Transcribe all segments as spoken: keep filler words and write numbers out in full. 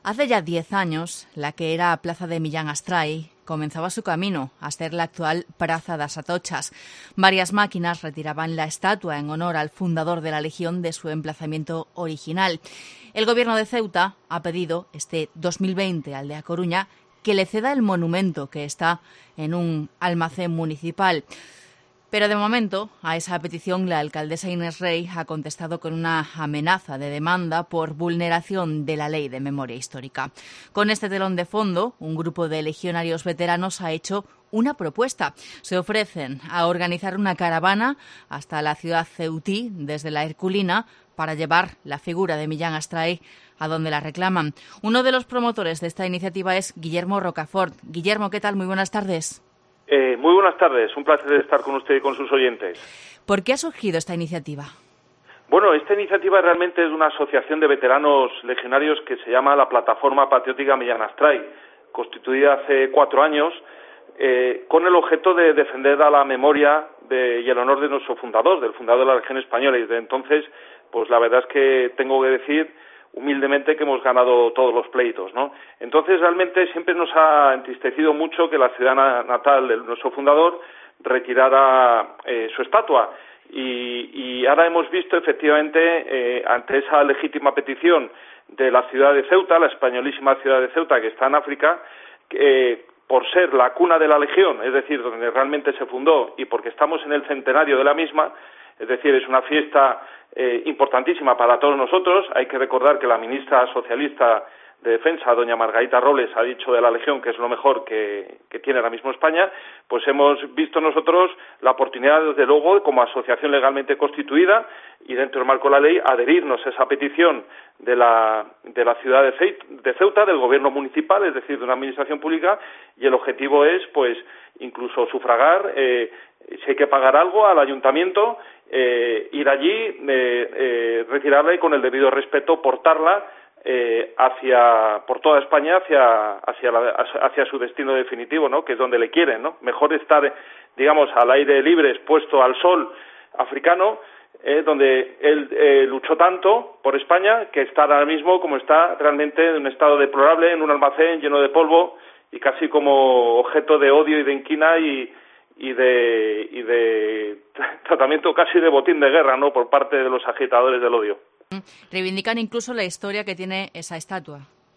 Hace ya diez años, la que era Plaza de Millán Astray comenzaba su camino a ser la actual Praza das Atochas. Varias máquinas retiraban la estatua en honor al fundador de la Legión de su emplazamiento original. El Gobierno de Ceuta ha pedido este dos mil veinte al de A Coruña que le ceda el monumento que está en un almacén municipal. Pero de momento, a esa petición, la alcaldesa Inés Rey ha contestado con una amenaza de demanda por vulneración de la Ley de Memoria Histórica. Con este telón de fondo, un grupo de legionarios veteranos ha hecho una propuesta. Se ofrecen a organizar una caravana hasta la ciudad ceutí, desde la Herculina, para llevar la figura de Millán Astray a donde la reclaman. Uno de los promotores de esta iniciativa es Guillermo Rocafort. Guillermo, ¿qué tal? Muy buenas tardes. Eh, muy buenas tardes, un placer estar con usted y con sus oyentes. ¿Por qué ha surgido esta iniciativa? Bueno, esta iniciativa realmente es de una asociación de veteranos legionarios que se llama la Plataforma Patriótica Millán Astray, constituida hace cuatro años, eh, con el objeto de defender a la memoria de, y el honor de nuestro fundador, del fundador de la Legión Española, y desde entonces, pues la verdad es que tengo que decir humildemente que hemos ganado todos los pleitos, ¿no? Entonces realmente siempre nos ha entristecido mucho que la ciudad natal de nuestro fundador retirara eh, su estatua y, y ahora hemos visto efectivamente eh, ante esa legítima petición de la ciudad de Ceuta, la españolísima ciudad de Ceuta que está en África, eh, por ser la cuna de la Legión, es decir, donde realmente se fundó y porque estamos en el centenario de la misma, es decir, es una fiesta eh, importantísima para todos nosotros. Hay que recordar que la ministra socialista de Defensa, doña Margarita Robles, ha dicho de la Legión que es lo mejor que, que tiene ahora mismo España. Pues hemos visto nosotros la oportunidad, desde luego, como asociación legalmente constituida y dentro del marco de la ley, adherirnos a esa petición de la, de la ciudad de Ceuta, del gobierno municipal, es decir, de una administración pública, y el objetivo es, pues, incluso sufragar, eh, si hay que pagar algo al ayuntamiento, eh, ir allí, eh, eh, retirarla y con el debido respeto portarla eh, hacia por toda España hacia hacia, la, hacia su destino definitivo, ¿no? Que es donde le quieren, ¿no? Mejor estar, digamos, al aire libre, expuesto al sol africano, eh, donde él eh, luchó tanto por España, que estar ahora mismo como está realmente en un estado deplorable, en un almacén lleno de polvo y casi como objeto de odio y de inquina y y de y de tratamiento casi de botín de guerra, ¿no?, por parte de los agitadores del odio. Reivindican incluso la historia que tiene esa estatua.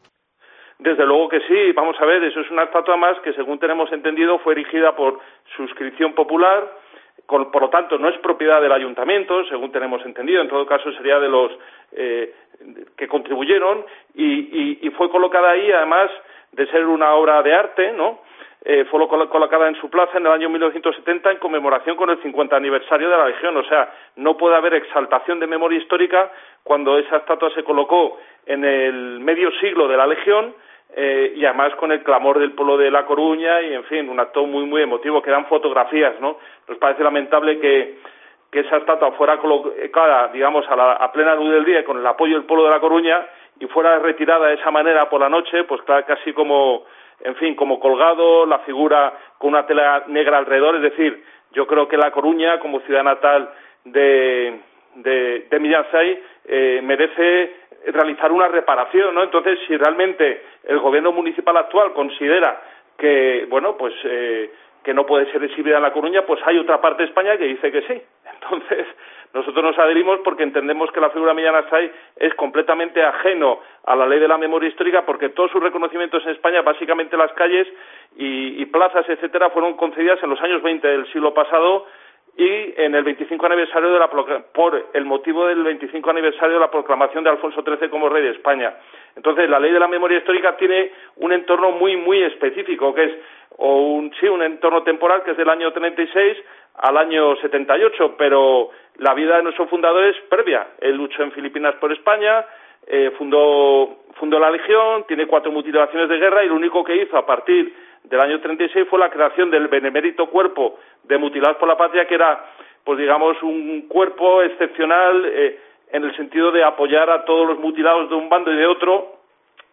Desde luego que sí, vamos a ver, eso es una estatua más que, según tenemos entendido, fue erigida por suscripción popular, con, por lo tanto no es propiedad del ayuntamiento, según tenemos entendido, en todo caso sería de los eh, que contribuyeron, y, y, y fue colocada ahí, además de ser una obra de arte, ¿no?, Eh, fue colocada en su plaza en el año mil novecientos setenta en conmemoración con el cincuenta aniversario de la Legión. O sea, no puede haber exaltación de memoria histórica cuando esa estatua se colocó en el medio siglo de la Legión eh, y además con el clamor del pueblo de La Coruña y, en fin, un acto muy, muy emotivo. Quedan fotografías, ¿no? Nos parece lamentable que, que esa estatua fuera colocada, digamos, a, la, a plena luz del día y con el apoyo del pueblo de La Coruña y fuera retirada de esa manera por la noche, pues casi como... en fin, como colgado, la figura con una tela negra alrededor. Es decir, yo creo que La Coruña, como ciudad natal de, de, de Millán Astray, eh, merece realizar una reparación, ¿no? Entonces, si realmente el gobierno municipal actual considera que, bueno, pues eh, que no puede ser exhibida en La Coruña, pues hay otra parte de España que dice que sí. Entonces, nosotros nos adherimos porque entendemos que la figura de Millán Astray es completamente ajeno a la ley de la memoria histórica, porque todos sus reconocimientos en España, básicamente las calles y, y plazas, etcétera, fueron concedidas en los años veinte del siglo pasado y en el veinticinco aniversario de la por el motivo del veinticinco aniversario de la proclamación de Alfonso trece como rey de España. Entonces, la ley de la memoria histórica tiene un entorno muy, muy específico, que es o un sí un entorno temporal que es del año treinta y seis al año setenta y ocho, pero la vida de nuestro fundador es previa. Él luchó en Filipinas por España, eh, fundó fundó la Legión, tiene cuatro mutilaciones de guerra y lo único que hizo a partir del año treinta y seis fue la creación del benemérito cuerpo de mutilados por la patria, que era, pues digamos, un cuerpo excepcional eh, en el sentido de apoyar a todos los mutilados de un bando y de otro,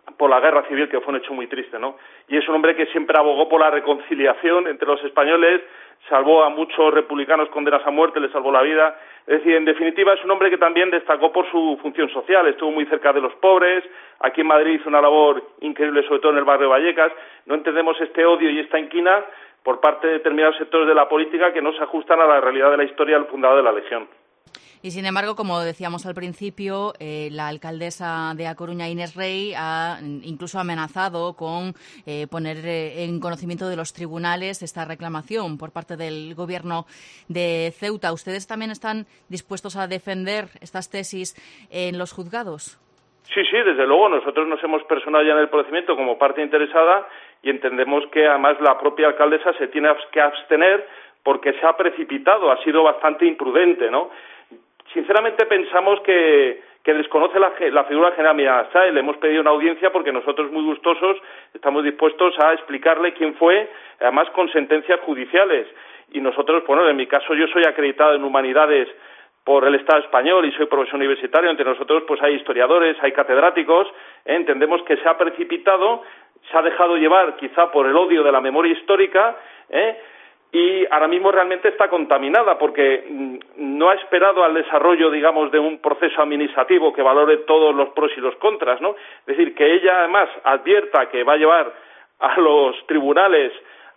por la guerra civil, que fue un hecho muy triste, ¿no? Y es un hombre que siempre abogó por la reconciliación entre los españoles, salvó a muchos republicanos condenados a muerte, les salvó la vida. Es decir, en definitiva, es un hombre que también destacó por su función social, estuvo muy cerca de los pobres, aquí en Madrid hizo una labor increíble, sobre todo en el barrio de Vallecas. No entendemos este odio y esta inquina por parte de determinados sectores de la política que no se ajustan a la realidad de la historia del fundador de la Legión. Y sin embargo, como decíamos al principio, eh, la alcaldesa de A Coruña, Inés Rey, ha incluso amenazado con eh, poner eh, en conocimiento de los tribunales esta reclamación por parte del gobierno de Ceuta. ¿Ustedes también están dispuestos a defender estas tesis en los juzgados? Sí, sí, desde luego. Nosotros nos hemos personado ya en el procedimiento como parte interesada y entendemos que además la propia alcaldesa se tiene que abstener porque se ha precipitado, ha sido bastante imprudente, ¿no? Sinceramente pensamos que, que desconoce la, la figura del general Millán Astray. Le hemos pedido una audiencia porque nosotros, muy gustosos, estamos dispuestos a explicarle quién fue, además con sentencias judiciales. Y nosotros, bueno, en mi caso yo soy acreditado en Humanidades por el Estado español y soy profesor universitario. Entre nosotros pues hay historiadores, hay catedráticos, ¿eh? Entendemos que se ha precipitado, se ha dejado llevar quizá por el odio de la memoria histórica, ¿eh? Y ahora mismo realmente está contaminada porque no ha esperado al desarrollo, digamos, de un proceso administrativo que valore todos los pros y los contras, ¿no? Es decir, que ella además advierta que va a llevar a los tribunales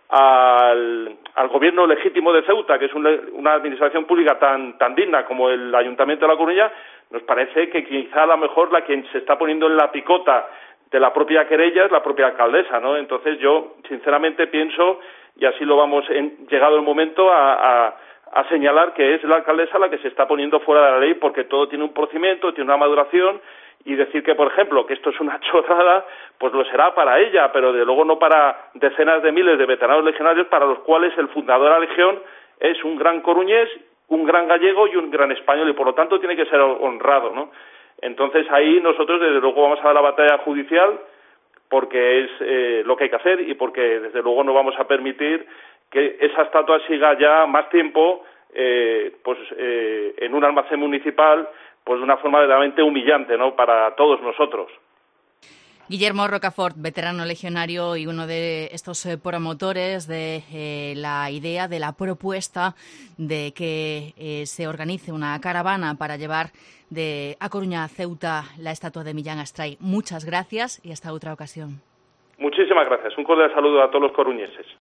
al, al gobierno legítimo de Ceuta, que es un, una administración pública tan, tan digna como el Ayuntamiento de La Coruña, nos parece que quizá a lo mejor la quien se está poniendo en la picota de la propia querella es la propia alcaldesa, ¿no? Entonces yo, sinceramente, pienso, y así lo vamos, en, llegado el momento, a, a, a señalar que es la alcaldesa la que se está poniendo fuera de la ley porque todo tiene un procedimiento, tiene una maduración, y decir que, por ejemplo, que esto es una chorrada, pues lo será para ella, pero de luego no para decenas de miles de veteranos legionarios para los cuales el fundador de la Legión es un gran coruñés, un gran gallego y un gran español, y por lo tanto tiene que ser honrado, ¿no? Entonces ahí nosotros desde luego vamos a dar la batalla judicial porque es eh, lo que hay que hacer y porque desde luego no vamos a permitir que esa estatua siga ya más tiempo eh, pues eh, en un almacén municipal pues de una forma verdaderamente humillante, ¿no?, para todos nosotros. Guillermo Rocafort, veterano legionario y uno de estos eh, promotores de eh, la idea, de la propuesta de que eh, se organice una caravana para llevar de A Coruña a Ceuta la estatua de Millán Astray. Muchas gracias y hasta otra ocasión. Muchísimas gracias. Un cordial saludo a todos los coruñeses.